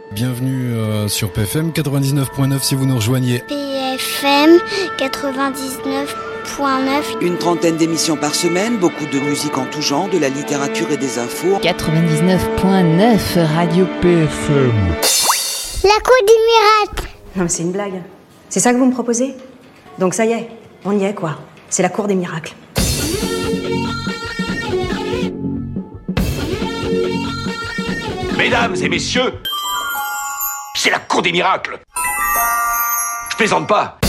Bienvenue sur PFM 99.9 si vous nous rejoignez. PFM 99.9. Une trentaine d'émissions par semaine, beaucoup de musique en tout genre, de la littérature et des infos. 99.9 Radio PFM. La Cour des miracles. Non mais c'est une blague. C'est ça que vous me proposez ? Donc ça y est, on y est quoi. C'est la Cour des miracles. Mesdames et messieurs, c'est la Cour des miracles. Je plaisante pas.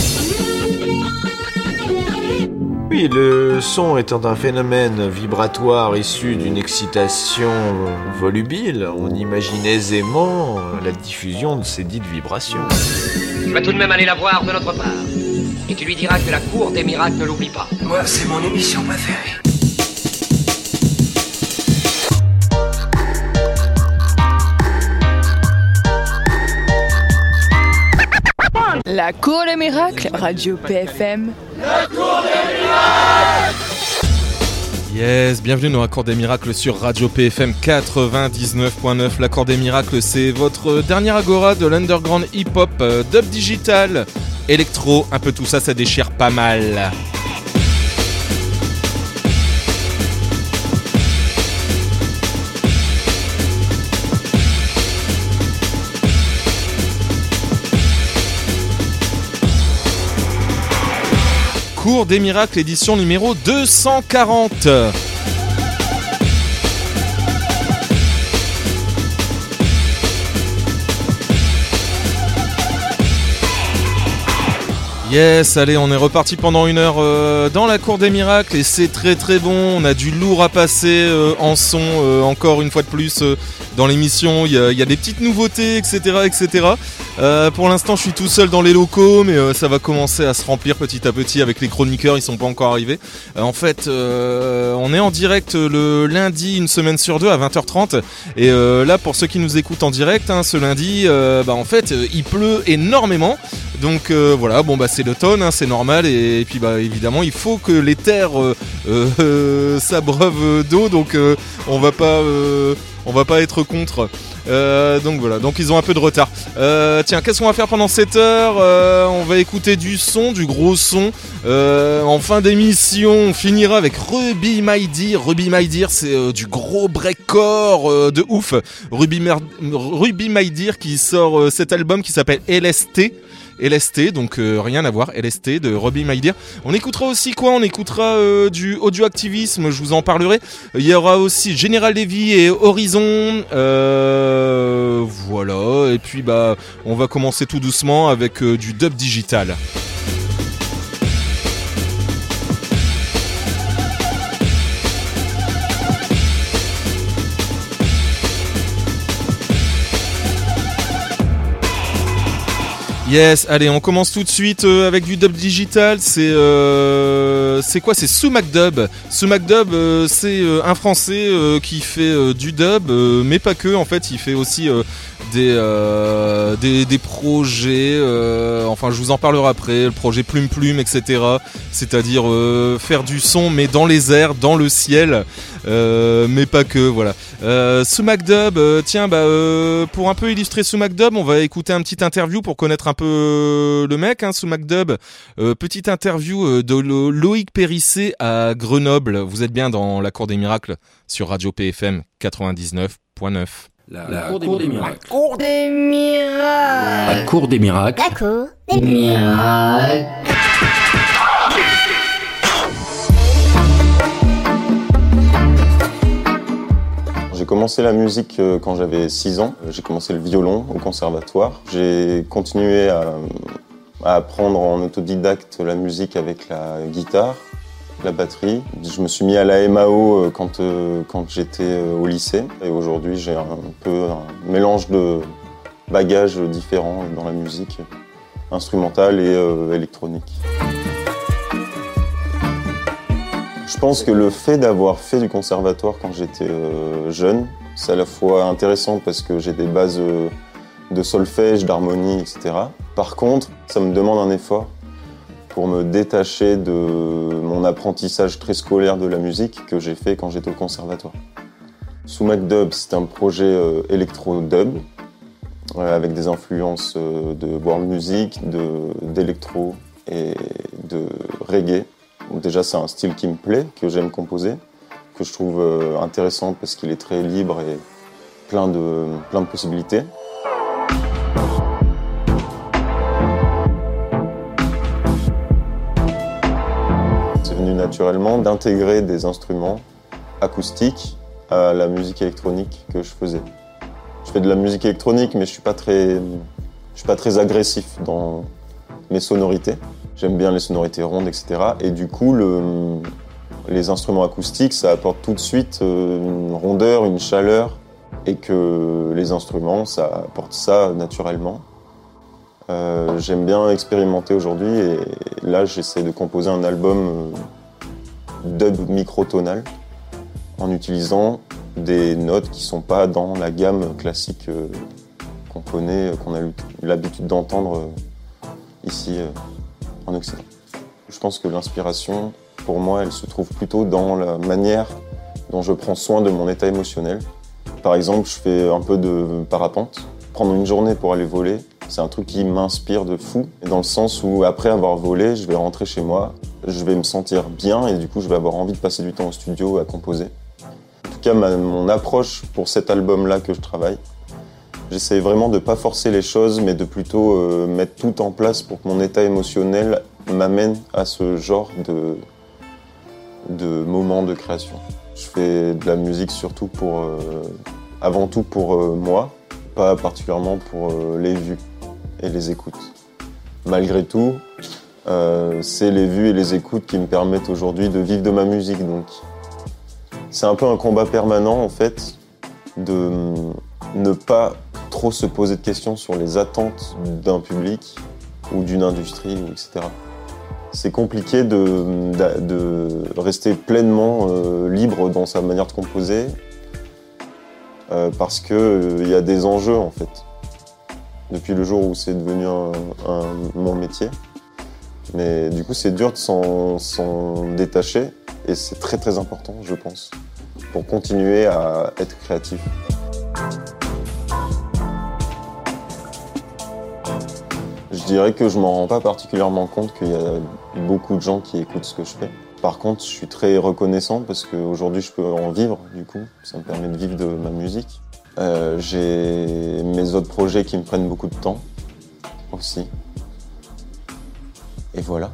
Oui, le son étant un phénomène vibratoire issu d'une excitation volubile, on imagine aisément la diffusion de ces dites vibrations. Tu vas tout de même aller la voir de notre part. Et tu lui diras que la Cour des miracles ne l'oublie pas. Moi, c'est mon émission préférée. La Cour des miracles, Radio PFM. La Cour des miracles. Yes, bienvenue dans la Cour des miracles sur Radio PFM 99.9. La Cour des miracles, c'est votre dernière agora de l'underground hip-hop, dub digital, électro, un peu tout ça, ça déchire pas mal. Cour des miracles, édition numéro 240. Yes, allez, on est reparti pendant une heure dans la Cour des miracles et c'est très très bon. On a du lourd à passer en son, encore une fois de plus dans l'émission. Il y a des petites nouveautés, etc. etc. Pour l'instant, je suis tout seul dans les locaux, mais ça va commencer à se remplir petit à petit avec les chroniqueurs. Ils sont pas encore arrivés. En fait, on est en direct le lundi, une semaine sur deux à 20h30. Et là, pour ceux qui nous écoutent en direct, ce lundi, en fait, il pleut énormément. Donc voilà, bon c'est l'automne, c'est normal et puis évidemment il faut que les terres s'abreuvent d'eau, donc on va pas être contre. Donc voilà, donc ils ont un peu de retard. Tiens, qu'est-ce qu'on va faire pendant cette heure ? On va écouter du son, du gros son. En fin d'émission, on finira avec Ruby My Dear. Ruby My Dear, c'est du gros breakcore de ouf. Ruby My Dear qui sort cet album qui s'appelle LST, donc rien à voir, LST de Ruby My Dear. On écoutera aussi quoi ? On écoutera du audioactivisme, je vous en parlerai. Il y aura aussi General Levy et Horizon. Voilà, et puis on va commencer tout doucement avec du dub digital. Yes, allez, on commence tout de suite avec du dub digital. C'est quoi ? C'est Sumac Dub. Sumac Dub, c'est un Français qui fait du dub, mais pas que. En fait, il fait aussi des projets. Enfin, je vous en parlerai après. Le projet Plume Plume, etc. C'est-à-dire faire du son, mais dans les airs, dans le ciel, mais pas que. Voilà. Sumac Dub. Tiens, pour un peu illustrer Sumac Dub, on va écouter un petit interview pour connaître un peu le mec, Sumac Dub. Petite interview de Loïc Périssé à Grenoble. Vous êtes bien dans la Cour des miracles sur Radio PFM 99.9. La Cour des miracles. Cour des miracles. La Cour des miracles. La Cour des miracles. J'ai commencé la musique quand j'avais 6 ans. J'ai commencé le violon au conservatoire. J'ai continué à apprendre en autodidacte la musique avec la guitare, la batterie. Je me suis mis à la MAO quand j'étais au lycée. Et aujourd'hui, j'ai un mélange de bagages différents dans la musique instrumentale et électronique. Je pense que le fait d'avoir fait du conservatoire quand j'étais jeune, c'est à la fois intéressant parce que j'ai des bases de solfège, d'harmonie, etc. Par contre, ça me demande un effort pour me détacher de mon apprentissage très scolaire de la musique que j'ai fait quand j'étais au conservatoire. Sumac Dub, c'est un projet électro-dub avec des influences de world music, d'électro et de reggae. Donc déjà, c'est un style qui me plaît, que j'aime composer, que je trouve intéressant parce qu'il est très libre et plein de possibilités. C'est venu naturellement d'intégrer des instruments acoustiques à la musique électronique que je faisais. Je fais de la musique électronique, mais je suis pas très agressif dans mes sonorités. J'aime bien les sonorités rondes, etc. Et du coup, les instruments acoustiques, ça apporte tout de suite une rondeur, une chaleur, et que les instruments, ça apporte ça naturellement. J'aime bien expérimenter aujourd'hui, et là, j'essaie de composer un album dub microtonal en utilisant des notes qui sont pas dans la gamme classique qu'on connaît, qu'on a eu l'habitude d'entendre ici en Occident. Je pense que l'inspiration, pour moi, elle se trouve plutôt dans la manière dont je prends soin de mon état émotionnel. Par exemple, je fais un peu de parapente. Prendre une journée pour aller voler, c'est un truc qui m'inspire de fou. Et dans le sens où, après avoir volé, je vais rentrer chez moi, je vais me sentir bien et du coup, je vais avoir envie de passer du temps au studio à composer. En tout cas, mon approche pour cet album-là que je travaille, j'essaie vraiment de ne pas forcer les choses, mais de plutôt mettre tout en place pour que mon état émotionnel m'amène à ce genre de moment de création. Je fais de la musique surtout avant tout pour moi, pas particulièrement pour les vues et les écoutes. Malgré tout, c'est les vues et les écoutes qui me permettent aujourd'hui de vivre de ma musique. Donc, c'est un peu un combat permanent en fait, de ne pas trop se poser de questions sur les attentes d'un public ou d'une industrie, etc. C'est compliqué de rester pleinement libre dans sa manière de composer parce qu'il y a des enjeux en fait. Depuis le jour où c'est devenu mon métier. Mais du coup, c'est dur de s'en détacher et c'est très très important, je pense, pour continuer à être créatif. Je dirais que je m'en rends pas particulièrement compte qu'il y a beaucoup de gens qui écoutent ce que je fais. Par contre, je suis très reconnaissant parce qu'aujourd'hui, je peux en vivre, du coup. Ça me permet de vivre de ma musique. J'ai mes autres projets qui me prennent beaucoup de temps aussi. Et voilà.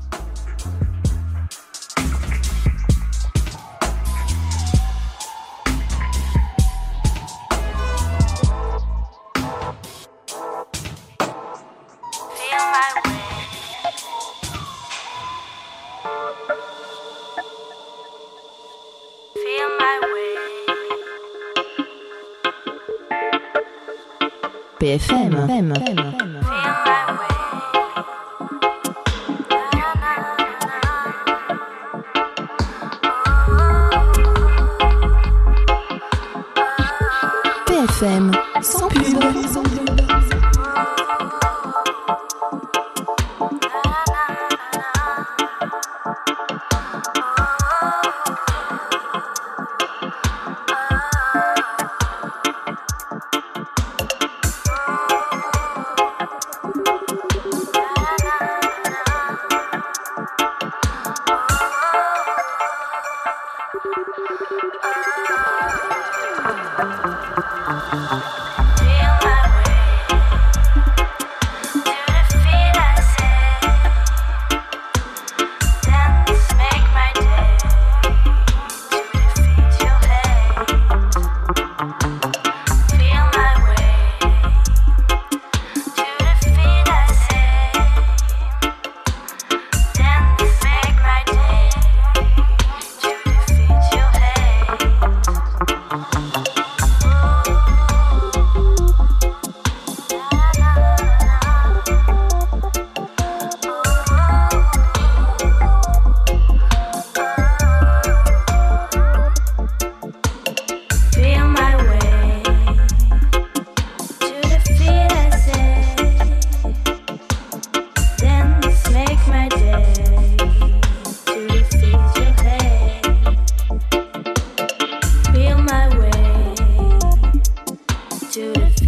PFM. PFM, sans pub.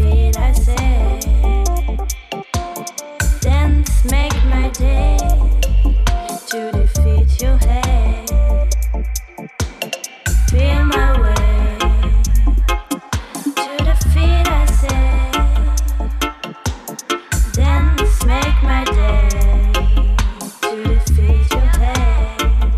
defeat, I say. Dance, make my day. To defeat your hate. Feel my way. To defeat, I say. Dance, make my day. To defeat your hate.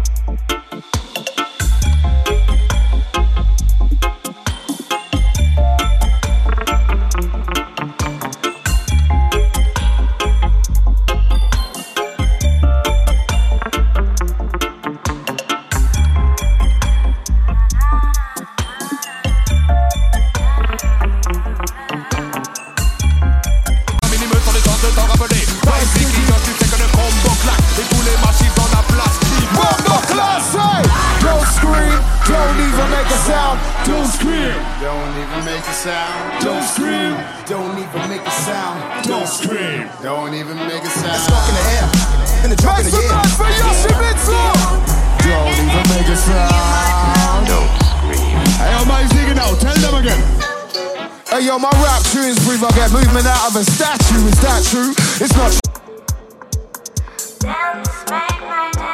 Don't scream, don't even make a sound. Don't scream, don't even make a sound. Don't scream, don't even make a sound. It's stuck in the air, in the drop in the air. For Yoshimitsu. Don't even make a sound. Don't scream. Hey, yo, man, digging out. Tell them again. Hey, yo, my rap tunes prove I get movement out of a statue. Is that true? It's not. Dance, make my day.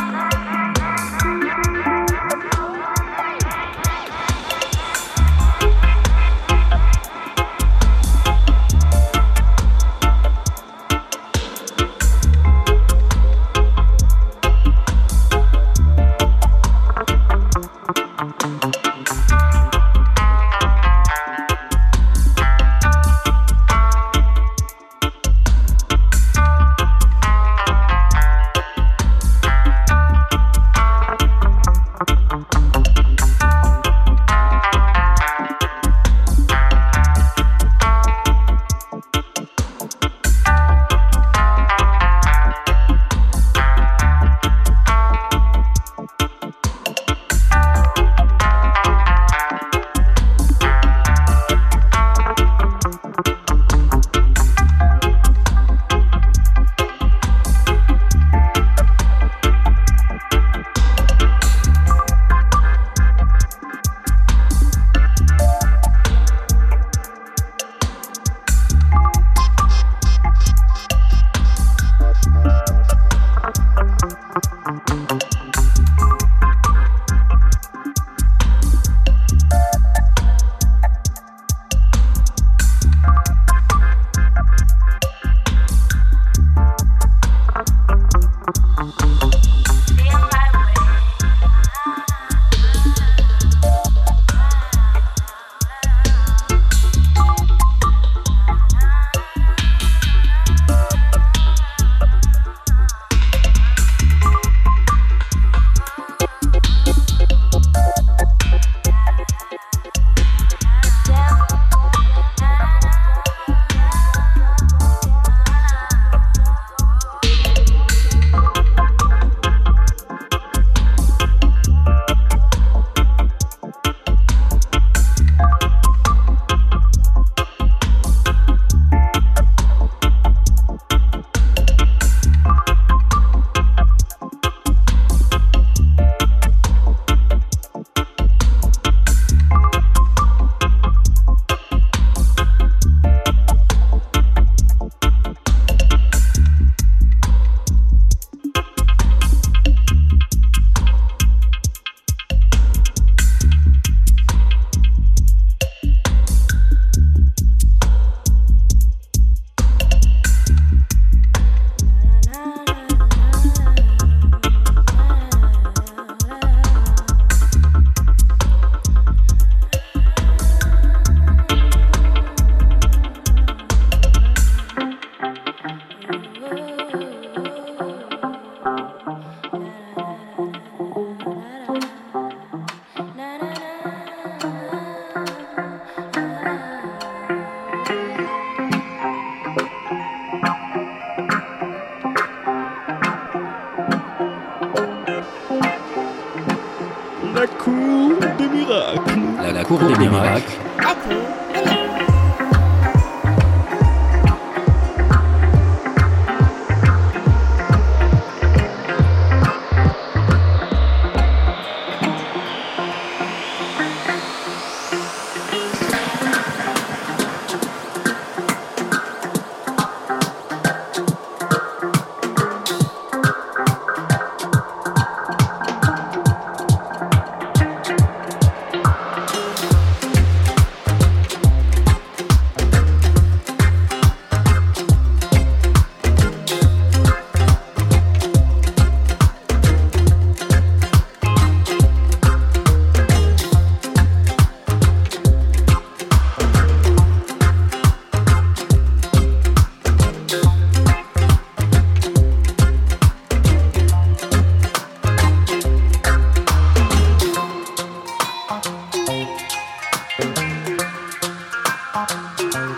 La cour des miracles. La cour des miracles. La cour des miracles.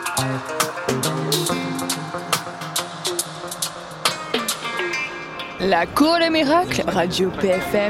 La Cour des Miracles, Radio PFM.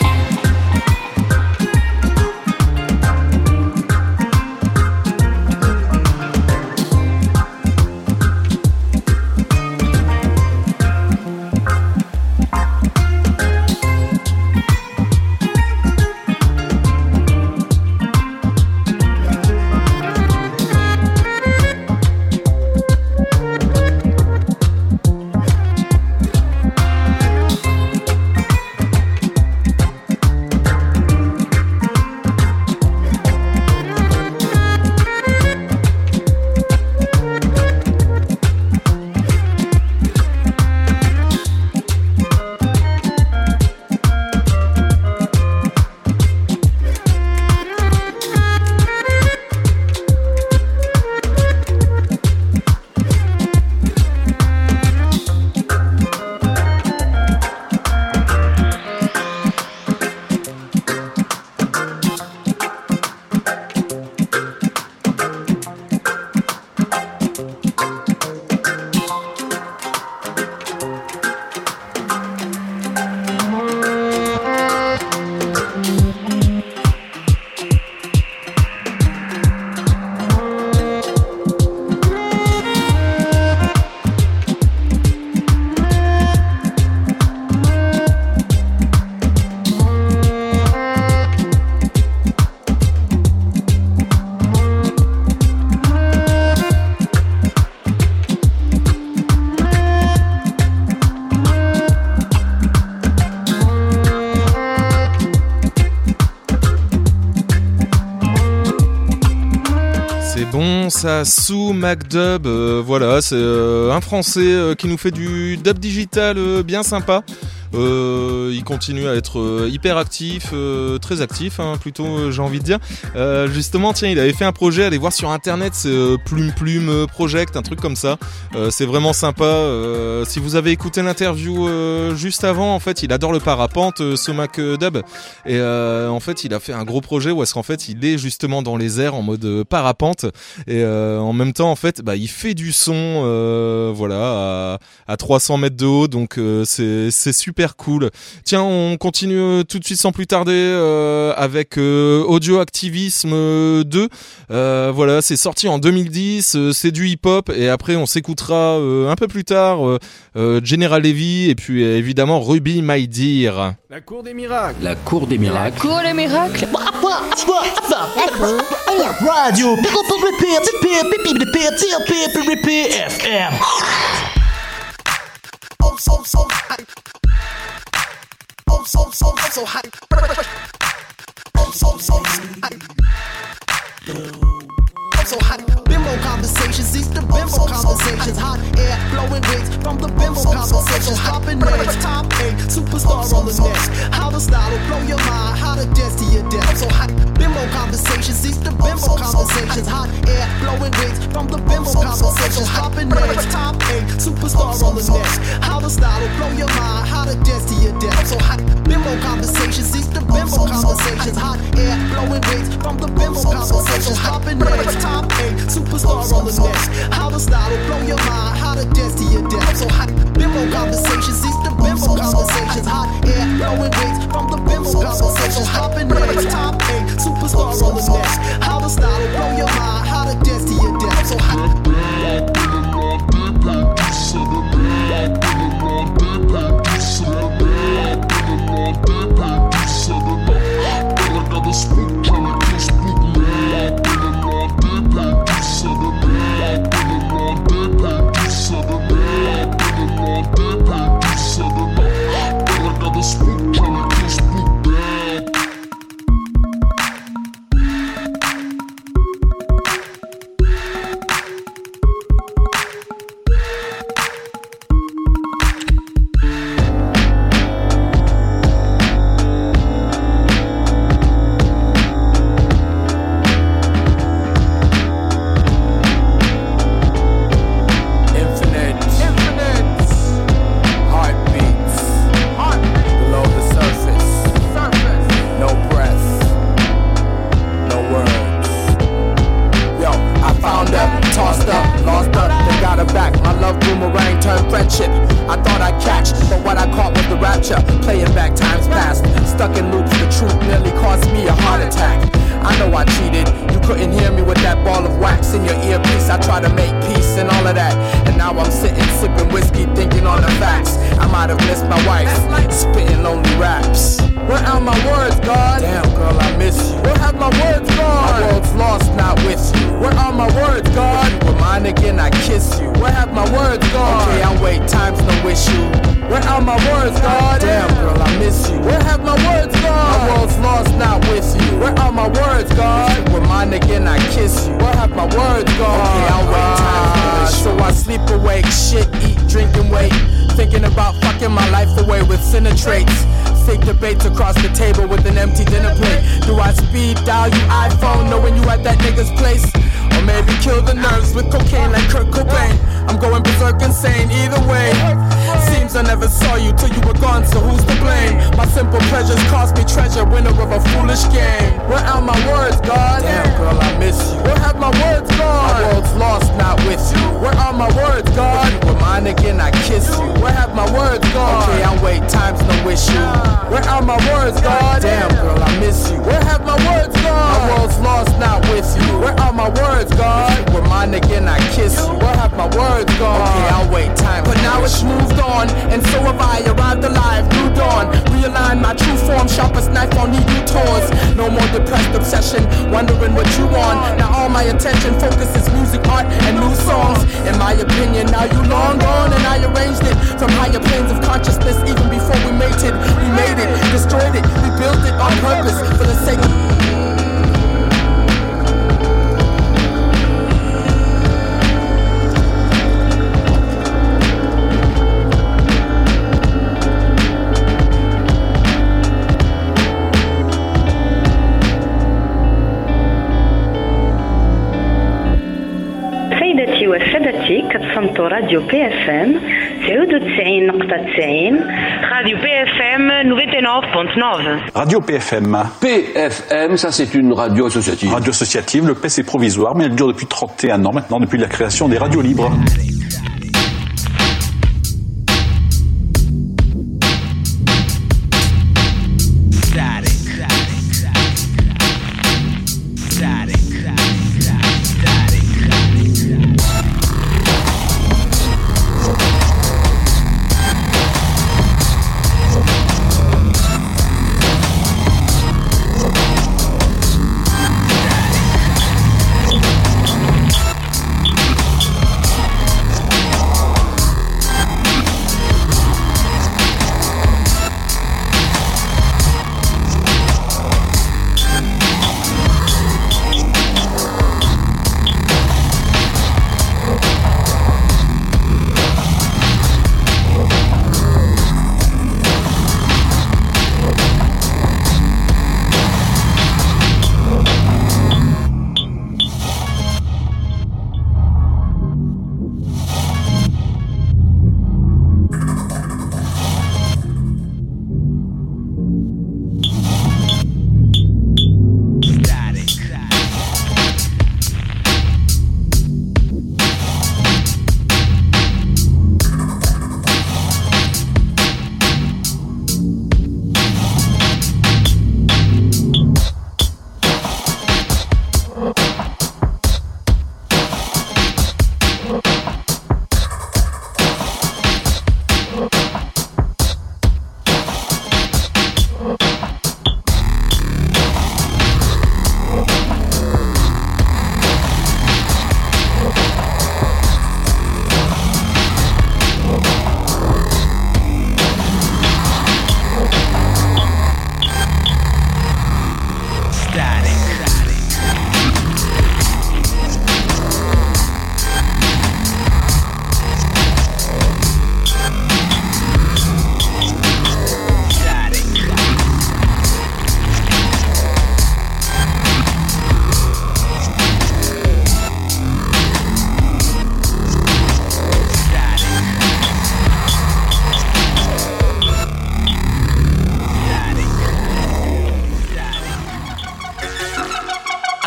Ça sous MacDub, voilà, c'est un Français qui nous fait du dub digital bien sympa. Il continue à être hyper actif, très actif plutôt j'ai envie de dire. Justement tiens, il avait fait un projet, allez voir sur internet, c'est Plume Project, un truc comme ça. C'est vraiment sympa. Si vous avez écouté l'interview juste avant, en fait il adore le parapente, ce MacDub, et en fait il a fait un gros projet où est-ce qu'en fait il est justement dans les airs en mode parapente, et en même temps en fait il fait du son voilà à 300 mètres de haut, donc c'est super cool. Tiens, on continue tout de suite sans plus tarder avec Audio Activisme 2. Voilà, c'est sorti en 2010, c'est du hip-hop, et après on s'écoutera un peu plus tard General Levy, et puis évidemment Ruby My Dear. La Cour des Miracles. La Cour des Miracles. La Cour des Miracles. Radio FM. So hot, bimbo conversations, these the bimbo conversations. Hot air, blowing wigs from the bimbo conversations. Dropping names, top 8, superstar on the next. How the style will blow your mind, how to dance to your death. So hot, bimbo conversations, these the bimbo conversations. Hot air, blowing wigs from the bimbo conversations. Dropping names, top 8, superstar on the next. How the style will blow your mind, how to dance to your death. So hot, bimbo conversations, these the bimbo conversations. Hot air, blowing wigs from the bimbo conversations. Dropping names, top 8, superstar on the next. How the style will blow your mind, how to dance to your death. So hot, bimbo conversations, these the bimbo conversations. Hot air, blowing wigs from the bimbo conversations. Dropping names, top 8, superstar on the next. How the style will blow your mind, how to dance to your death. So hot. voice in your earpiece, I try to make peace and all of that. And now I'm sitting sipping whiskey, thinking on the facts. I might have missed my wife, spitting lonely raps. Where are my words, God? Damn, girl, I miss you. Where have my words gone? My world's lost, not with you. Where are my words, God? If you were mine again, I kiss you. Where have my words gone? Okay, I'll wait, time's no issue. Where are my words, God? Damn, girl, I miss you. Where have my words gone? My world's lost, not with you. Where are my words, God? If you were mine again, I kiss you. Where have my words gone? Okay, I'll wait, time's no issue. So I sleep awake, shit, eat, drink, and wait. Thinking about fucking my life away with traits. Fake debates across the table with an empty dinner plate. Do I speed dial you iPhone knowing you at that nigga's place? Or maybe kill the nerves with cocaine like Kurt Cobain? I'm going berserk insane either way. Seems I never saw you till you were gone, so who's to blame? My simple pleasures cost me treasure, winner of a foolish game. Where are my words, God? Damn, girl, I miss you. Where have my words gone? My world's lost, not with you. Where are my words, God? If you were mine again, I kiss you. Where have my words gone? Okay, I'll wait, time's no issue. Where are my words, God? Damn, girl, I miss you. Where have my words gone? My world's lost, not with you. Where are my words, God? If you were mine again, I kiss you. Where have my words gone? Okay, I'll wait, time. But now it's moved on, and so have I. Arrived alive, new dawn. Realign my true form, sharpest knife on new tours. No more depressed obsession, wondering what you want. Now all my attention focuses music, art, and new songs. In my opinion, now you long gone, and I arranged it from higher planes of consciousness. Even before we mated, we made it, destroyed it, we built it on purpose for the sake of. سيدتي وسادتي كتصنتوا راديو بي اف ام 99.90 راديو بي اف ام 99.9 Radio PFM. PFM, ça c'est une radio associative. Radio associative, le P c'est provisoire, mais elle dure depuis 31 ans maintenant, depuis la création des radios libres.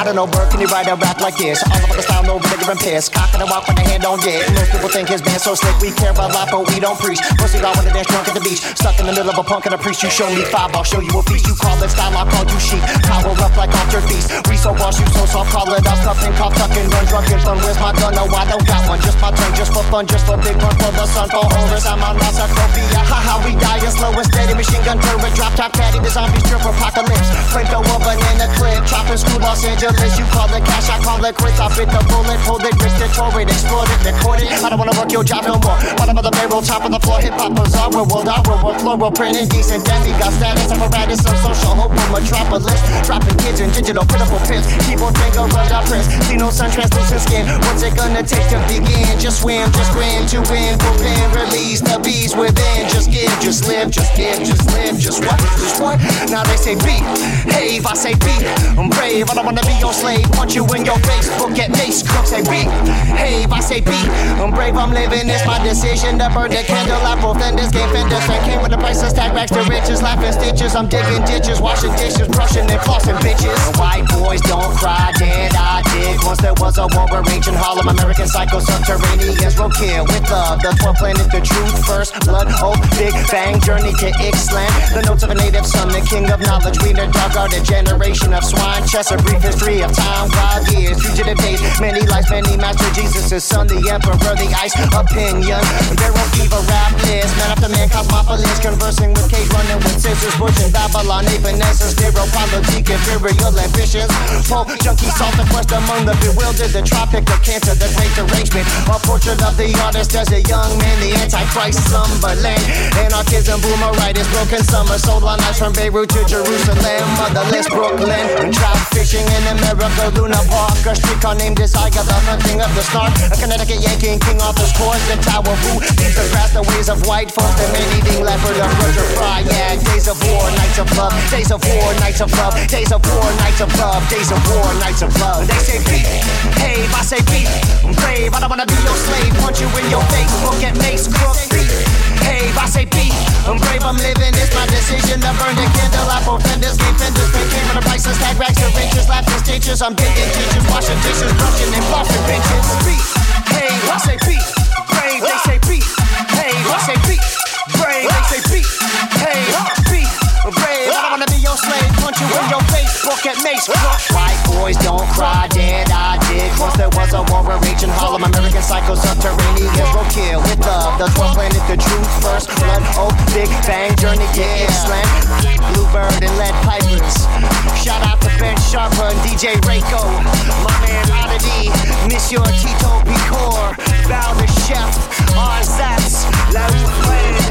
I don't know, Bert, can you write a rap like this? All of the style, no nigga and piss. Cock and a walk with a hand on dick. Most people think his band's so slick, we care about life, but we don't preach. Pussy God when the dance drunk at the beach. Stuck in the middle of a punk and a priest. You show me 5, I'll show you a feast. You call it style, I'll call you sheep. Power up like altered beast. We so boss, you so soft, call it up, cuffing, cough, tucking, run drunk and fun. Where's my gun? No, I don't got one. Just my tongue, just for fun, just for big one, for the sun, for Horus. I'm on Masaphobia. Ha ha, we die and slow and steady. Machine gun turret, drop top caddy. The zombies trip apocalypse. Flamethrower, banana clip. Chopping screw Los Angeles. You call it cash, I call it grits. I bit the bullet, pulled it, wrist it, tore it, exploded, record it. I don't wanna work your job no more. Bottom of the barrel, top of the floor. Hip hop bazaar, where we'll die, where we'll flow, we'll print indecent. Demigod status, apparatus, some social hope for metropolis. Dropping kids in digital, pitiful pits. Keyboard finger, run out prints. See no sun, translucent skin. What's it gonna take to begin? Just swim, just grin, to win, prepare, release the beast within. Just give, just live, just give, just live, just what? Just what? Now they say beat, hey, if I say beat, I'm brave, I don't wanna be your slave. Punch you in your face, book at mace, crooks say beat, hey, if I say beat, I'm brave, I'm living, it's my decision to burn the candle. I profend this game, fenders, I came with the prices, tag racks to riches, laughing stitches, I'm digging ditches, washing dishes, brushing and flossing bitches. White boys don't cry, dead I dig. Once there was a war rage in Harlem, American psycho subterraneans will kill with love. The 12th planet, the truth, first blood, oh, big bang, journey to Ixtlan. The notes of a native son, the king of knowledge. We the dog are the generation of swine. Chess, a brief history of time, 5 years, fugitive days, many lives, many master Jesus' son, the emperor, the ice opinion. There won't be a rap list, man after man, cosmopolis, conversing with Kate, running with scissors, Bush and Babylon, Ape and essence, zero politique, imperial ambitions. Pope, junkie, salt, the quest among the bewildered, the tropic of cancer, the great derangement. A portrait of the artist as a young man, the Antichrist, slumberland. Anarchism, boomeritis, broken summer, soul on ice from Beirut to Jerusalem, motherless Brooklyn. Trout fishing in America, Luna Park, a streetcar named Desire, the hunting of the snark. A Connecticut Yankee and King Arthur's course, the Tower Who beats the grass, the ways of white folk, the man-eating leopard of Roger Fry. Yeah, days of war, nights of love, days of war, nights of love, days of war, nights of love, days of war, nights of love. They say beat, hey, I say beat, I'm brave, I don't wanna be your slave, punch you in your face, look at mace, crook, beat. Hey, I say beat, I'm brave, I'm living, it's my decision to burn the candle. I profend this game, fenders, pay came for the prices, tag racks, the riches, laughing stitches. I'm digging ditches, washing dishes, brushing and flossing bitches. Beat, hey, I say beat, brave, they say beat. Hey, I say beat, brave, they say beat. Hey, beat, brave, I don't wanna be your slave, punch you in your face, book at mace, crook. White boys don't cry, dead I dig. Once there was a war rage in Harlem, American psycho subterraneans will kill with love. The 12th planet, the truth, first blood, oh, big bang, journey to Ixtlan. Bluebird and lead pipers. Shout out to Ben Sharper and DJ Rayco. My man Oddity, Monsieur Tito Picor. Val the Chef, Arzats, La Oufred,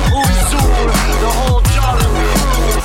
Ouzur, the whole Jordan crew.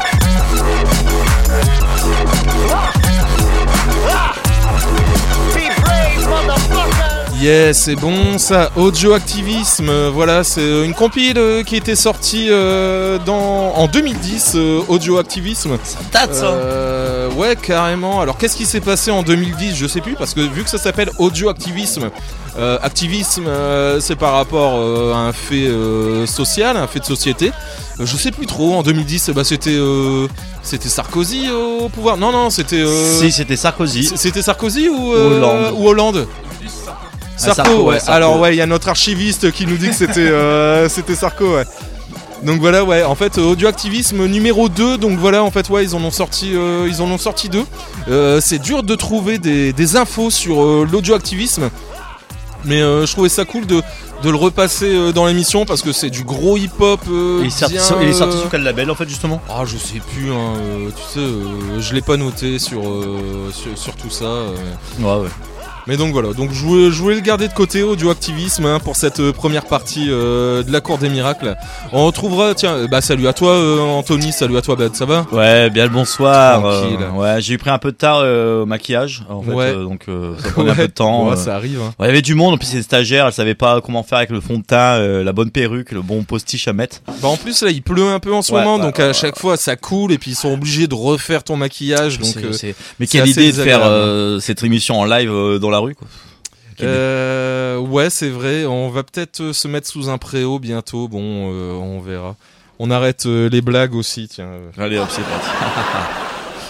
Be brave, motherfucker. Yeah, c'est bon ça, Audioactivisme, voilà, c'est une compile qui était sortie en 2010, Audioactivisme. Ça date ça. Ouais, carrément. Alors qu'est-ce qui s'est passé en 2010, je sais plus, parce que vu que ça s'appelle Audioactivisme, activisme c'est par rapport à un fait social, un fait de société. Je sais plus trop, en 2010, c'était Sarkozy au pouvoir. Non, c'était... Si, c'était Sarkozy. C'était Sarkozy ou Hollande. Sarko, ouais. Sarko. Alors ouais, il y a notre archiviste qui nous dit que c'était Sarko, ouais. Donc voilà, ouais, en fait, Audioactivisme numéro 2, donc voilà, en fait, ouais, ils en ont sorti 2. C'est dur de trouver des infos sur l'audioactivisme, mais je trouvais ça cool de le repasser dans l'émission parce que c'est du gros hip-hop. Il est sorti sur quel label en fait justement ? Ah, je sais plus, hein, tu sais, je l'ai pas noté sur tout ça. Ouais. Mais donc voilà, donc je voulais le garder de côté, Audioactivisme, pour cette première partie de la Cour des Miracles. On retrouvera, tiens, salut à toi Anthony, salut à toi Ben, ça va ? Ouais, bien le bonsoir. Ouais, j'ai pris un peu de tard au maquillage, en fait, ouais. Donc ça prenait un peu de temps. Ouais, ça arrive. Hein. Ouais, il y avait du monde, en plus c'est des stagiaires, elles savaient pas comment faire avec le fond de teint, la bonne perruque, le bon postiche à mettre. En plus là, il pleut un peu en ce moment, donc à chaque fois ça coule et puis ils sont obligés de refaire ton maquillage. Donc, mais quelle idée de faire cette émission en live dans la rue quoi. Ouais, c'est vrai. On va peut-être se mettre sous un préau bientôt. Bon, on verra. On arrête les blagues aussi, tiens. Allez hop, c'est parti.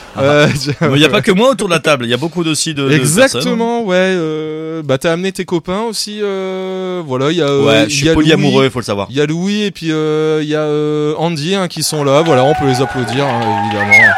Il n'y a pas que moi autour de la table, il y a beaucoup aussi de Exactement, ouais. T'as amené tes copains aussi. Voilà, il y a. Ouais, je suis polyamoureux, il faut le savoir. Il y a Louis et puis il y a Andy qui sont là. Voilà, on peut les applaudir, évidemment.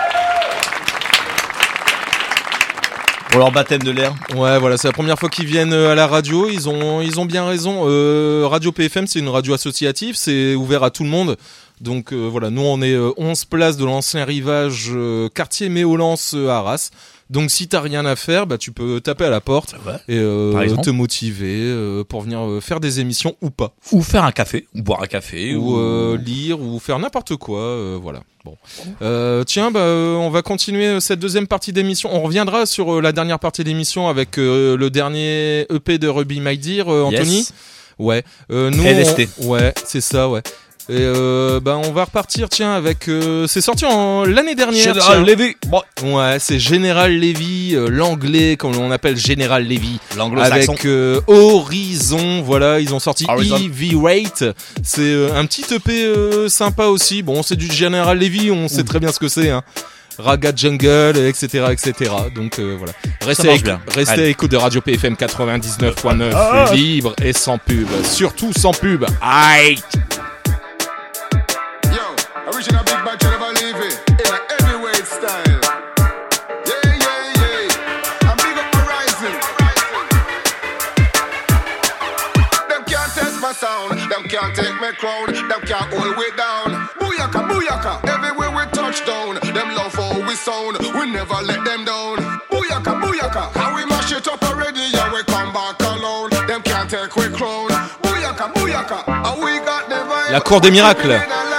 Pour leur baptême de l'air. Ouais, voilà, c'est la première fois qu'ils viennent à la radio. Ils ont bien raison. Radio PFM, c'est une radio associative, c'est ouvert à tout le monde. Donc voilà, nous on est 11 places de l'ancien rivage quartier Méolance à Arras. Donc si t'as rien à faire, tu peux taper à la porte et te motiver pour venir faire des émissions ou pas. Ou faire un café, ou boire un café. Ou lire, ou faire n'importe quoi, voilà. Bon. Tiens, on va continuer cette deuxième partie d'émission. On reviendra sur la dernière partie d'émission avec le dernier EP de Ruby My Dear, Anthony. Yes. Ouais. Nous, LST. Ouais, c'est ça, ouais. Et on va repartir avec c'est sorti l'année dernière. Général Lévy. Ouais, c'est Général Lévy, l'anglais comme on appelle Général Lévy, l'anglo-saxon. avec Horizon. Voilà, ils ont sorti Horizon. Heavyweight. C'est un petit EP sympa aussi. Bon, c'est du Général Lévy, on sait très bien ce que c'est, hein. Raga Jungle, etc. Donc voilà. Restez à l'écoute de Radio PFM 99.9, libre et sans pub. Surtout sans pub. Aïe. Original big bad never leave it. In a heavyweight style. Yeah. I'm big up Horizon. Them can't test my sound. Them can't take my crown. Them can't hold me down. Booyaka, booyaka. Everywhere we touch down. Them love how we sound. We never let them down. Booyaka, booyaka. How we mash it up already. Yeah, we come back alone. Them can't take we crown. Booyaka, booyaka. And we got the vibe. La cour des miracles.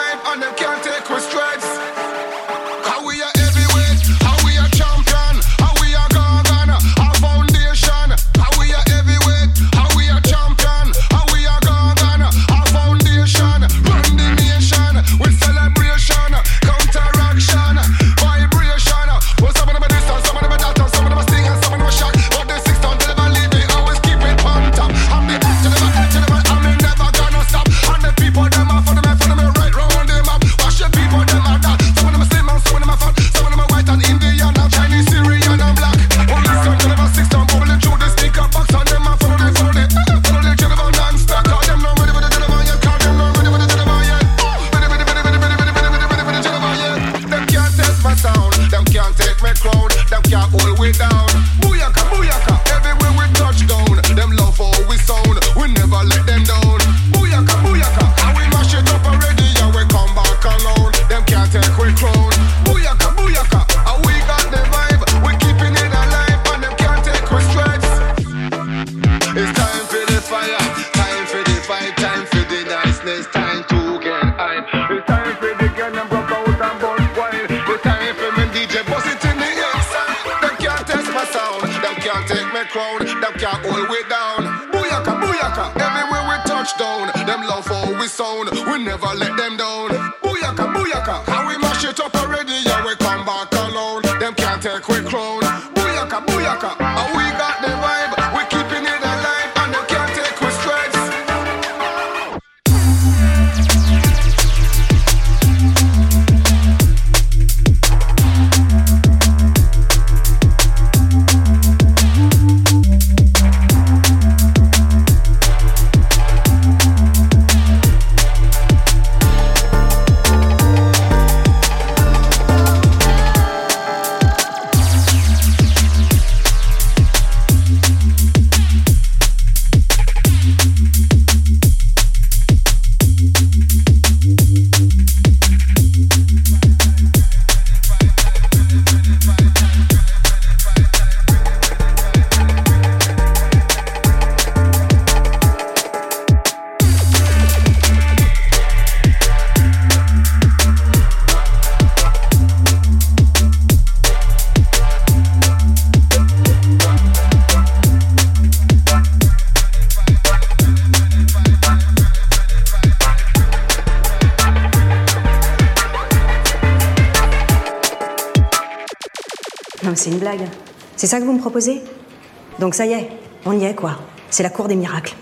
Non, c'est une blague. C'est ça que vous me proposez? Donc ça y est, on y est quoi. C'est la cour des miracles.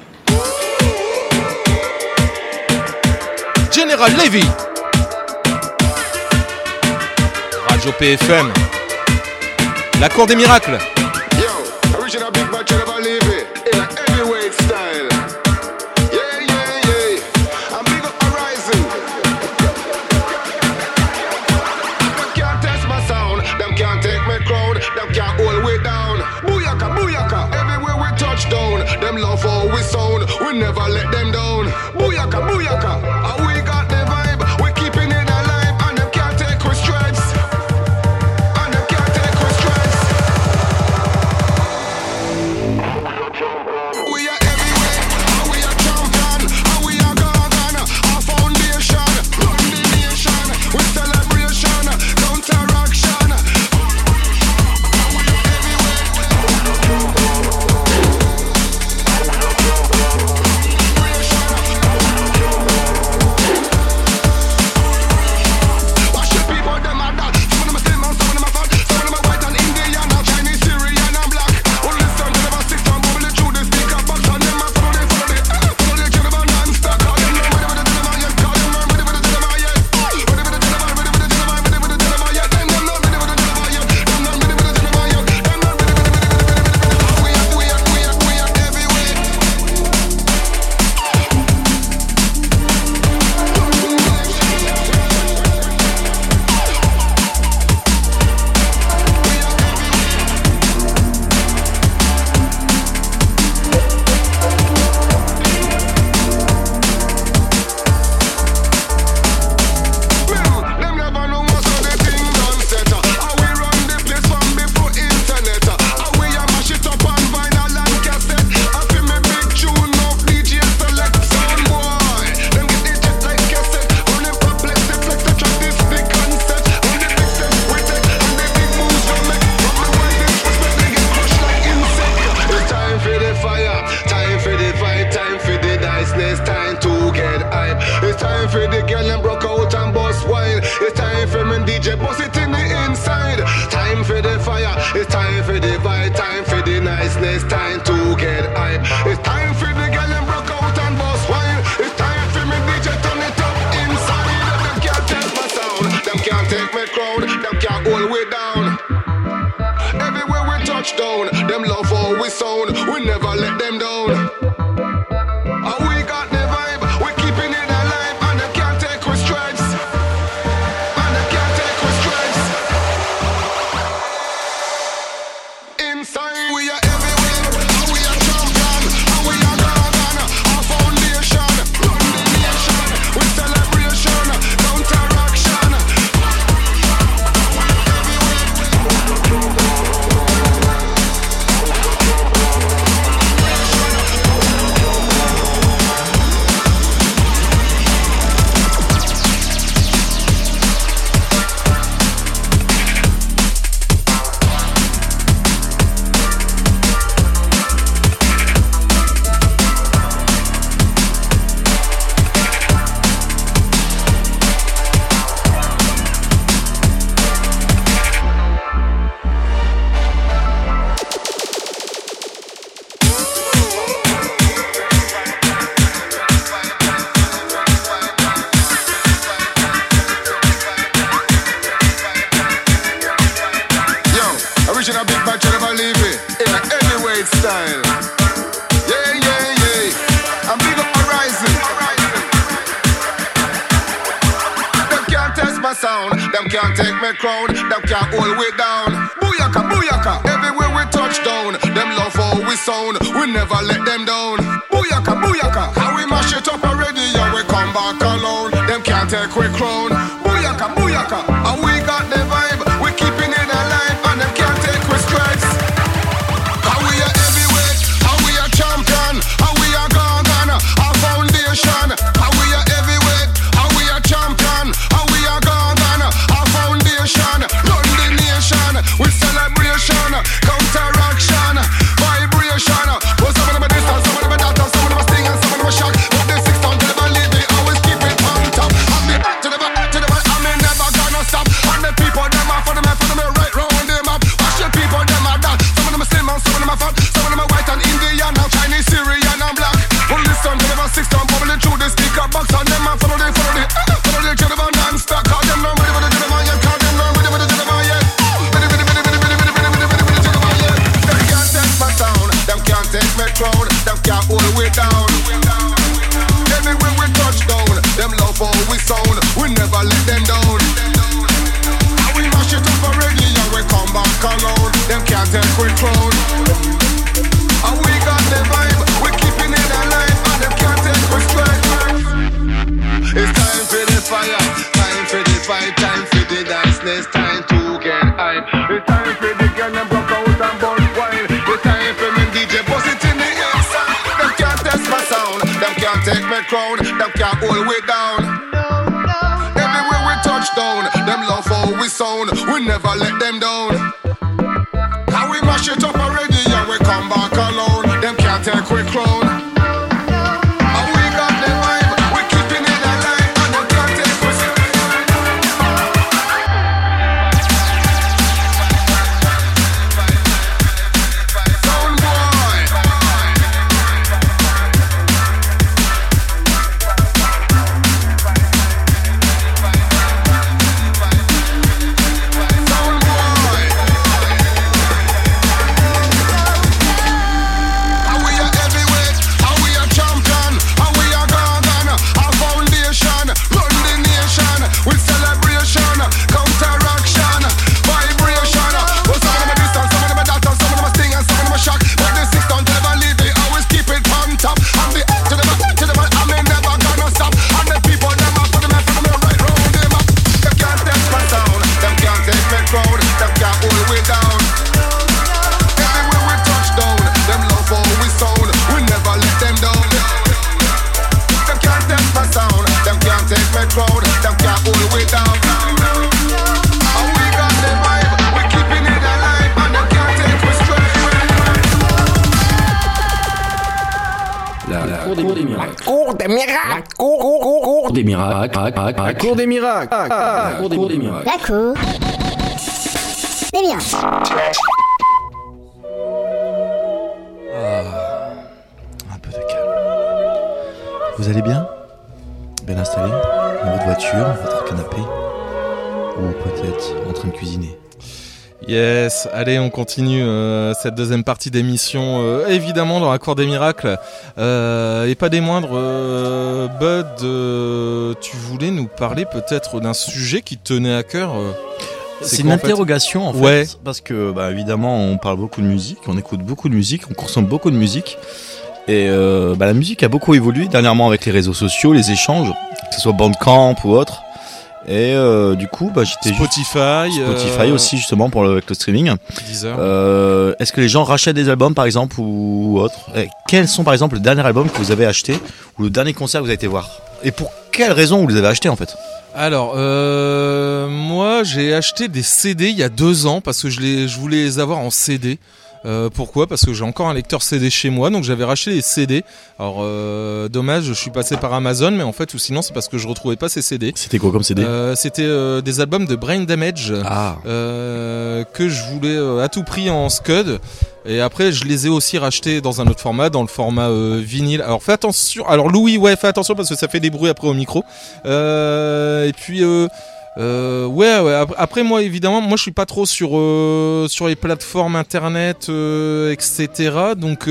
Général Lévy. Radio PFM. La Cour des Miracles. Yo, original big bad never leave it in a heavyweight style. Yeah, yeah, yeah. I'm big up Horizon. Them can't test my sound. Them can't take my crown. Them can't hold way down. Booyaka, booyaka. Everywhere we touch down. Them love how we sound. We never let them down. Booyaka, booyaka. And we got the vibe. We keeping it alive. And them can't take our stripes. And them can't take our stripes. We are everywhere. And we are champion. And we are Gargan. Our foundation. Run the nation. With celebration. Counteraction. To the back, to the never let them down. And we mash it up already and we come back alone. Them can't take we crown. And we got the vibe, we keeping it alive, and them can't take we strength. It's time for the fire, time for the fight, time for the dance, it's time to get high. It's time for the girl and broke out and bust wine. It's time for me DJ bust it in the inside. Them can't test my sound, them can't take my crown, them can't hold we down. Everywhere we touch down, them love how we sound, we never let them down. And we mash it up already and we come back alone. Them can't take we crown. And we got the vibe, we keeping it alive, and them can't take we Sound boy. Sound boy. And we are heavyweight, and we are champion, and we are gargan, our foundation, run the nation with celebration, counteraction, vibration. But some of them are distant, some of them are that, and some of them are sting, and some of them are shock. But the six don't ever leave, they always keep it on top. And the to them, and they never gonna stop. And the people them up, put them up, right round them up. Them can't test my sound, them can't take my crowd, them can't hold we down. Everywhere we touch down, them love how we sound, we never let them down. Them can't test my sound, them can't take my crowd, them can't hold we down. And we got the vibe, we keeping it alive, and them can't take we straight. La cour des miracles. Cour des miracles. Cour des miracles. La cour des miracles. La cour des miracles. La cour des miracles. Un peu de calme. Vous allez bien? Bien installé dans votre voiture, votre canapé, ou peut-être en train de cuisiner. Yes, allez, on continue cette deuxième partie d'émission, évidemment dans la cour des miracles, et pas des moindres. Bud, tu voulais nous parler peut-être d'un sujet qui te tenait à cœur. C'est une interrogation en fait, ouais. Parce que évidemment on parle beaucoup de musique, on écoute beaucoup de musique, on consomme beaucoup de musique. Et la musique a beaucoup évolué dernièrement avec les réseaux sociaux, les échanges, que ce soit Bandcamp ou autre. Et du coup, j'étais Spotify aussi justement avec le streaming. Est-ce que les gens rachètent des albums par exemple ou autre? Quels sont par exemple le dernier album que vous avez acheté ou le dernier concert que vous avez été voir? Et pour quelles raisons vous les avez achetés en fait? Alors, moi j'ai acheté des CD il y a 2 ans parce que je voulais les avoir en CD. Pourquoi? Parce que j'ai encore un lecteur CD chez moi, donc j'avais racheté les CD. Alors dommage, je suis passé par Amazon, mais en fait ou sinon c'est parce que je retrouvais pas ces CD. C'était quoi comme CD? C'était des albums de Brain Damage que je voulais à tout prix en Scud. Et après je les ai aussi rachetés dans un autre format, dans le format vinyle. Alors fais attention. Alors Louis, fais attention parce que ça fait des bruits après au micro. Et puis ouais. Après moi évidemment, moi je suis pas trop sur les plateformes internet, etc. Donc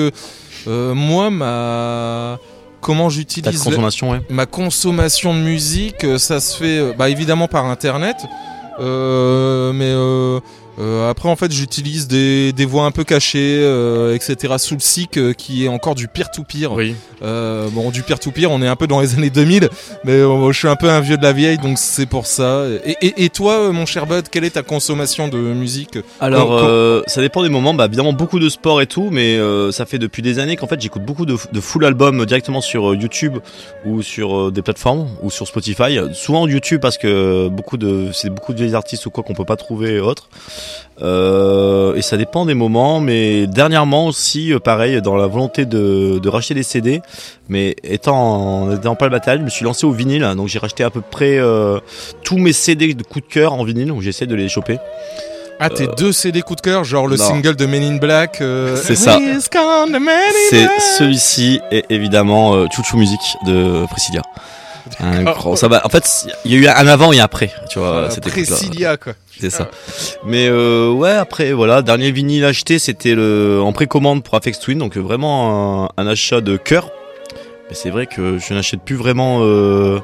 moi comment j'utilise ma consommation de musique, ça se fait évidemment par internet, mais après en fait j'utilise des voix un peu cachées, etc. sous le SIC qui est encore du peer-to-peer. Oui. Du peer-to-peer, on est un peu dans les années 2000, mais je suis un peu un vieux de la vieille, donc c'est pour ça. Et toi, mon cher Bud, quelle est ta consommation de musique? Alors, ça dépend des moments. Évidemment, beaucoup de sport et tout, mais ça fait depuis des années qu'en fait j'écoute beaucoup de full albums directement sur YouTube ou sur des plateformes ou sur Spotify. Souvent YouTube parce que c'est beaucoup de vieilles artistes ou quoi qu'on peut pas trouver autre. Et ça dépend des moments, mais dernièrement aussi pareil, dans la volonté de racheter des CD, mais étant pas le bataille, je me suis lancé au vinyle, donc j'ai racheté à peu près tous mes CD de coup de cœur en vinyle, où j'essaie de les choper. Tes 2 CD coup de cœur, genre le single de Men in Black. C'est ça. C'est celui-ci et évidemment Chouchou Music de Priscilla. En fait, il y a eu un avant et un après, tu vois. Priscilla, quoi. C'est ça. Mais après voilà, dernier vinyle acheté, c'était en précommande pour Aphex Twin, donc vraiment un achat de cœur. Mais c'est vrai que je n'achète plus vraiment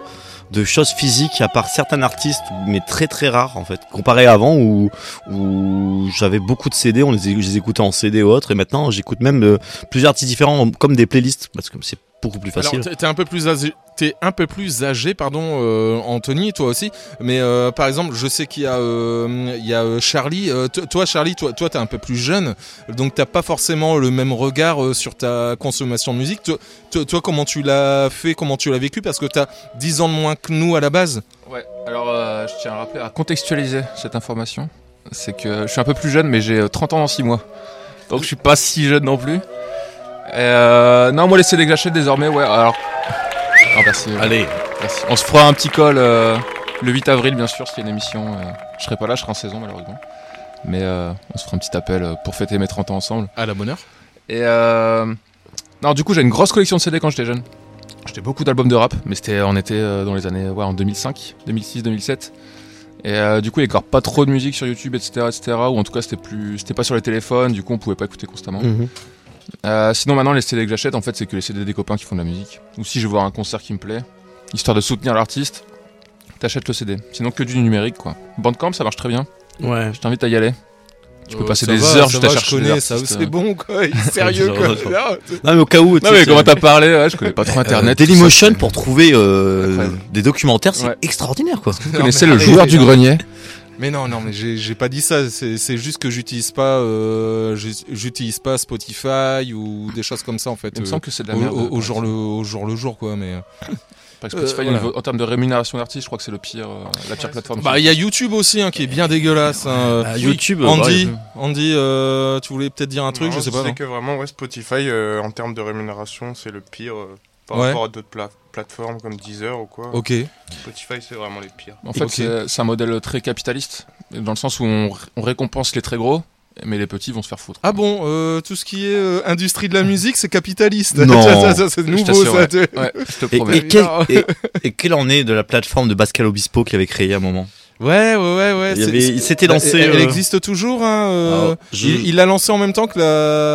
de choses physiques à part certains artistes, mais très très rares en fait, comparé à avant où j'avais beaucoup de CD, je les écoutais en CD ou autre, et maintenant j'écoute même plusieurs artistes différents comme des playlists parce que c'est beaucoup plus facile. Alors, t'es un peu plus âgé, pardon, Anthony, toi aussi. Mais par exemple, je sais qu'il y a Charlie. Toi, Charlie, toi, t'es un peu plus jeune, donc t'as pas forcément le même regard sur ta consommation de musique. Toi, comment tu l'as fait, comment tu l'as vécu, parce que t'as 10 ans de moins que nous à la base. Ouais. Alors, je tiens à rappeler, à contextualiser cette information. C'est que je suis un peu plus jeune, mais j'ai 30 ans dans 6 mois. Donc, je suis pas si jeune non plus. Non, moi les CD que j'achète désormais, ouais. Alors, merci. Allez, merci. On se fera un petit call le 8 avril, bien sûr, s'il y a une émission. Je serai pas là, je serai en saison malheureusement. Mais on se fera un petit appel pour fêter mes 30 ans ensemble. À la bonne heure. Et non, du coup, j'ai une grosse collection de CD quand j'étais jeune. J'étais beaucoup d'albums de rap, mais on était dans les années, en 2005, 2006, 2007. Et du coup, il n'y a encore pas trop de musique sur YouTube, etc., ou en tout cas, c'était pas sur les téléphones. Du coup, on pouvait pas écouter constamment. Sinon maintenant les CD que j'achète en fait c'est que les CD des copains qui font de la musique. Ou si je veux voir un concert qui me plaît, histoire de soutenir l'artiste, t'achètes le CD. Sinon que du numérique quoi. Bandcamp ça marche très bien. Ouais. Je t'invite à y aller. Tu peux passer des heures juste à chercher des artistes. Ça, c'est bon quoi, sérieux quoi. Non mais au cas où. Non mais comment t'as parlé, ouais, je connais pas trop internet. Dailymotion pour trouver des documentaires c'est extraordinaire quoi. Vous connaissez le joueur du grenier? Mais non, mais j'ai pas dit ça. C'est juste que j'utilise pas Spotify ou des choses comme ça en fait. Il me semble que c'est de la merde. Au jour le jour quoi, mais. Parce que Spotify, en termes de rémunération d'artistes, je crois que c'est la pire plateforme. Bah, il y a YouTube aussi qui est bien dégueulasse. YouTube. Andy, tu voulais peut-être dire un truc, je sais pas. C'est que vraiment, Spotify, en termes de rémunération, c'est le pire par rapport à d'autres plateformes comme Deezer ou quoi. Ok. Spotify, c'est vraiment les pires. En fait, c'est un modèle très capitaliste, dans le sens où on récompense les très gros. Mais les petits vont se faire foutre. Ah bon, tout ce qui est industrie de la musique, c'est capitaliste. Non. ça, c'est nouveau, ça. Ouais, je te promets. Et quel en est de la plateforme de Pascal Obispo qu'il avait créée à un moment? Ouais. Il s'était lancé. Elle existe toujours. Il l'a lancé en même temps que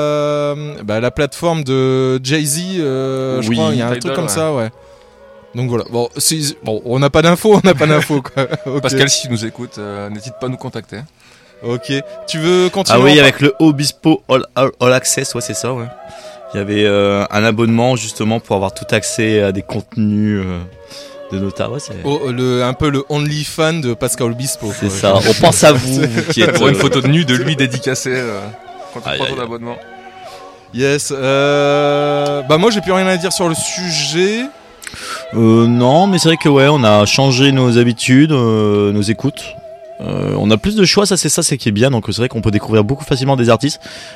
la plateforme de Jay-Z. Je crois, il y a un truc comme ça, ouais. Donc voilà. Bon, on n'a pas d'infos, quoi. Okay. Pascal, si tu nous écoutes, n'hésite pas à nous contacter. Ok, tu veux continuer? Ah oui, avec le Obispo All Access, ouais c'est ça, ouais. Il y avait un abonnement justement pour avoir tout accès à des contenus de Nota, ouais c'est... un peu le OnlyFans de Pascal Obispo. C'est ça, on pense à vous qui êtes... Pour une photo de nu de lui dédicacée quand tu prends ton abonnement. Yes, bah moi j'ai plus rien à dire sur le sujet. Non, mais c'est vrai que ouais, on a changé nos habitudes, nos écoutes. On a plus de choix, c'est qui est bien, donc c'est vrai qu'on peut découvrir beaucoup facilement des artistes.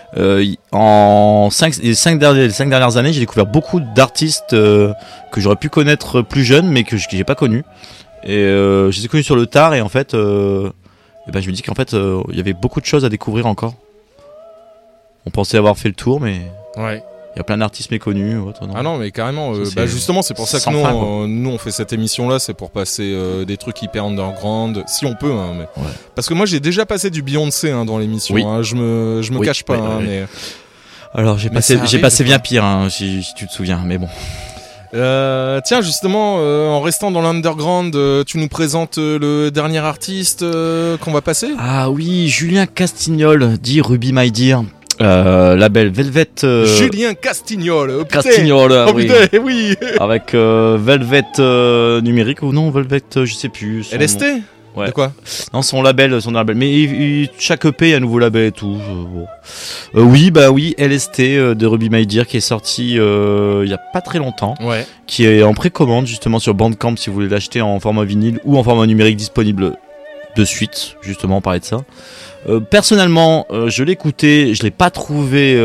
En les 5 dernières années, j'ai découvert beaucoup d'artistes que j'aurais pu connaître plus jeunes, mais que j'ai pas connus. Et je les ai connus sur le tard, et en fait, je me dis qu'en fait, il y avait beaucoup de choses à découvrir encore. On pensait avoir fait le tour, mais ouais. Il y a plein d'artistes méconnus. Ah non, mais carrément. Justement, c'est pour ça que nous on fait cette émission-là, c'est pour passer des trucs hyper underground, si on peut. Mais... Ouais. Parce que moi, j'ai déjà passé du Beyoncé dans l'émission. Oui. Je me cache pas. Mais... Alors, j'ai passé bien pire, si tu te souviens. Mais bon. Tiens, justement, en restant dans l'underground, tu nous présentes le dernier artiste qu'on va passer? Ah oui, Julien Castignol, dit Ruby My Dear. Label Velvet Julien Castignol. Castignol, oui. Avec Velvet numérique ou non, Velvet, je sais plus. LST. Ouais. De quoi? Non, son label. Mais chaque EP a un nouveau label et tout. Oui, LST de Ruby My Dear qui est sorti il y a pas très longtemps. Ouais. Qui est en précommande justement sur Bandcamp si vous voulez l'acheter en format vinyle ou en format numérique disponible de suite. Justement, on parlait de ça. Personnellement, je l'ai écouté, je l'ai pas trouvé.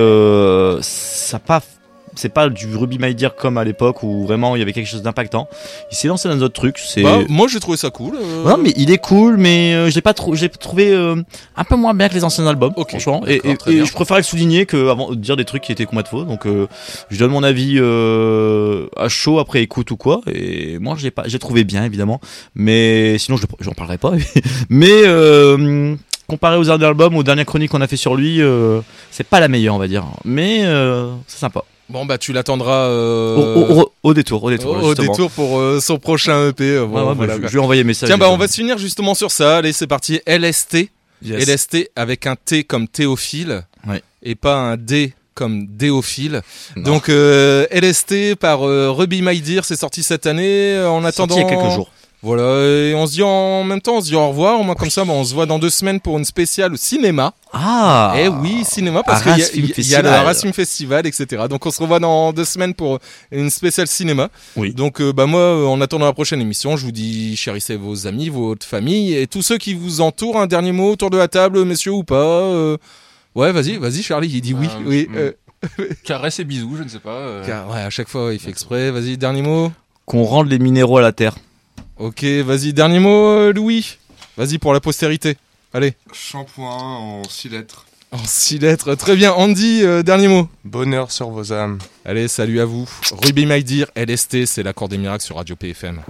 C'est pas du Ruby My Dear comme à l'époque où vraiment il y avait quelque chose d'impactant. Il s'est lancé dans d'autres trucs. Moi j'ai trouvé ça cool. Non, mais il est cool, mais je l'ai trouvé un peu moins bien que les anciens albums, franchement. Et je préfère le souligner qu'avant de dire des trucs qui étaient complètement faux. Donc je donne mon avis à chaud après écoute ou quoi. Et moi j'ai trouvé bien évidemment, mais sinon j'en parlerai pas. Mais comparé aux albums, aux dernières chroniques qu'on a fait sur lui, c'est pas la meilleure, on va dire. Mais c'est sympa. Bon bah tu l'attendras au détour pour son prochain EP. Voilà, je lui ai envoyé un message. Tiens, on va se finir justement sur ça. Allez, c'est parti. LST. Yes. LST avec un T comme Théophile et pas un D comme Déophile. Non. Donc LST par Ruby My Dear, c'est sorti cette année. En attendant, il y a quelques jours. Voilà, et on se dit en même temps, on se dit au revoir. Au moins comme ça, on se voit dans 2 semaines pour une spéciale cinéma. Ah. Eh oui, cinéma parce qu'il y a le Arras Film Festival, etc. Donc on se revoit dans 2 semaines pour une spéciale cinéma. Oui. Donc moi, en attendant la prochaine émission, je vous dis chérissez vos amis, votre famille et tous ceux qui vous entourent. Un dernier mot autour de la table, messieurs ou pas. Ouais, vas-y, Charlie, il dit oui. Caresse et bisous, je ne sais pas. Ouais, à chaque fois, il fait exprès. Vas-y, dernier mot. Qu'on rende les minéraux à la terre. Ok, vas-y, dernier mot, Louis. Vas-y, pour la postérité. Allez. Shampoing en 6 lettres. En 6 lettres, très bien. Andy, dernier mot. Bonheur sur vos âmes. Allez, salut à vous. Ruby My Dear, LST, c'est la Cour des Miracles sur Radio PFM.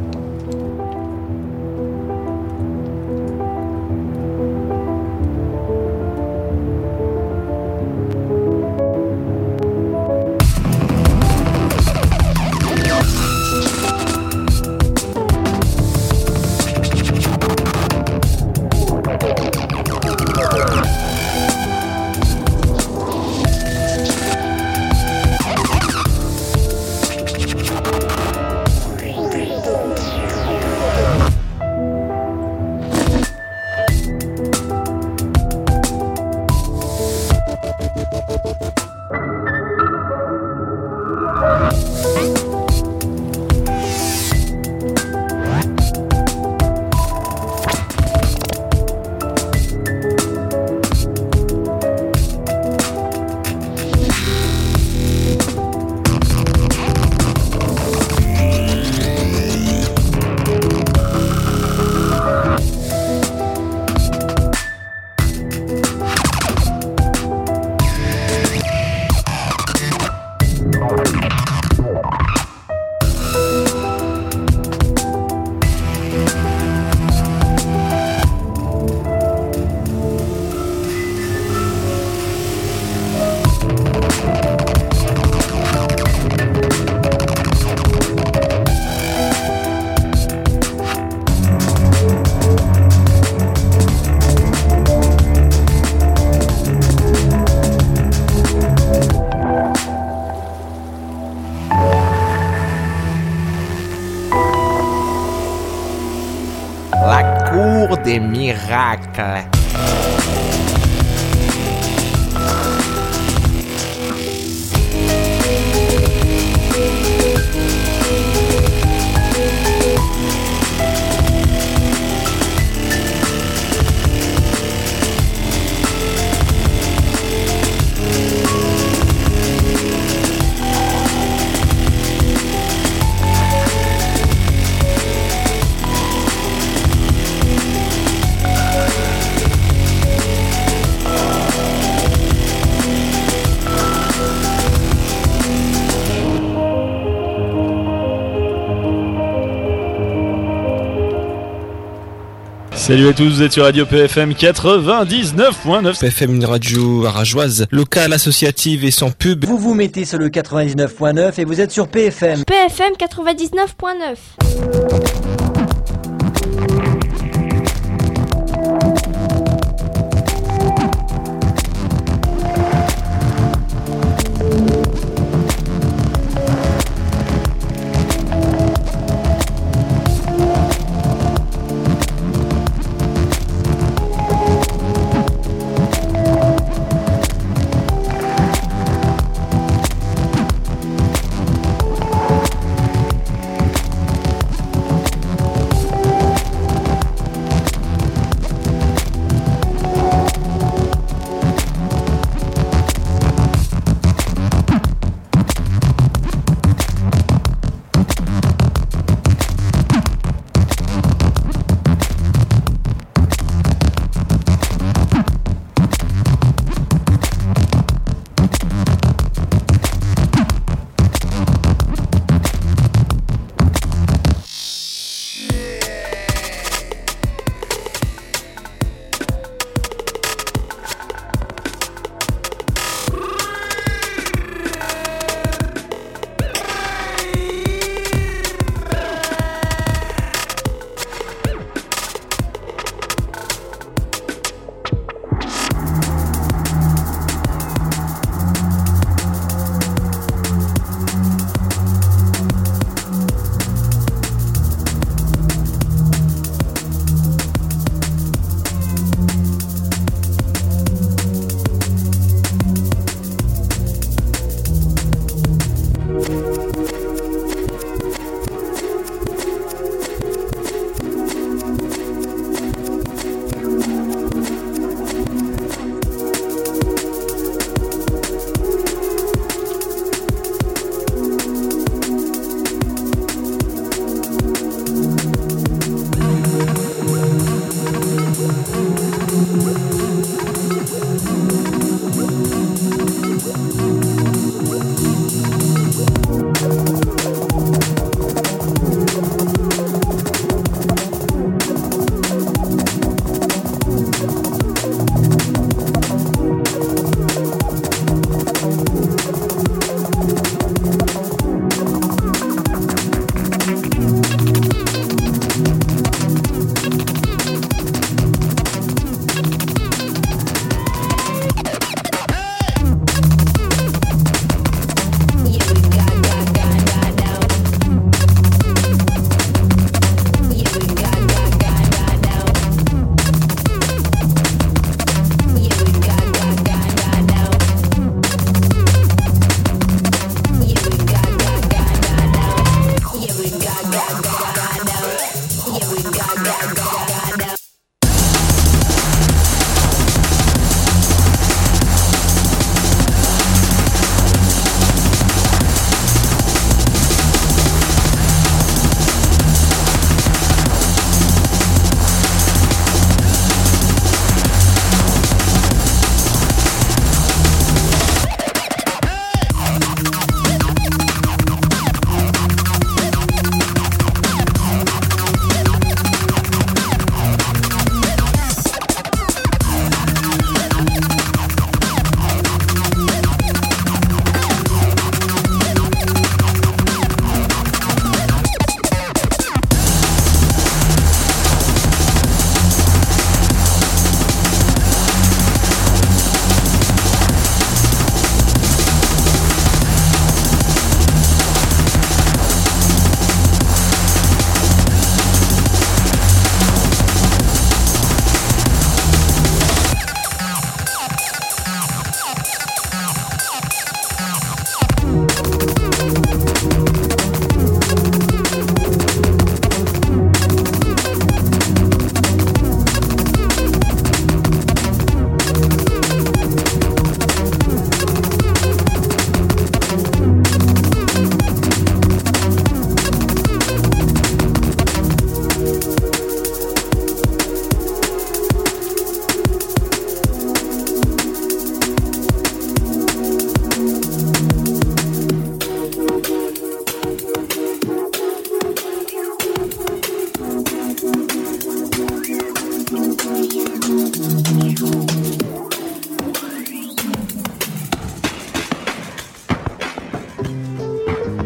Des miracles. Salut à tous, vous êtes sur Radio PFM 99.9. PFM, une radio arageoise, locale, associative et sans pub. Vous vous mettez sur le 99.9 et vous êtes sur PFM. PFM 99.9.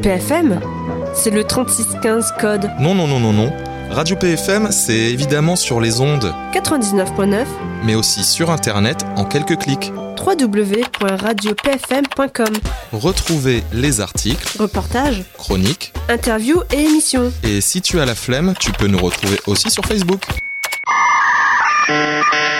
PFM ? C'est le 3615 code. Non. Radio PFM, c'est évidemment sur les ondes. 99.9. Mais aussi sur Internet en quelques clics. www.radiopfm.com. Retrouvez les articles, reportages, chroniques, interviews et émissions. Et si tu as la flemme, tu peux nous retrouver aussi sur Facebook.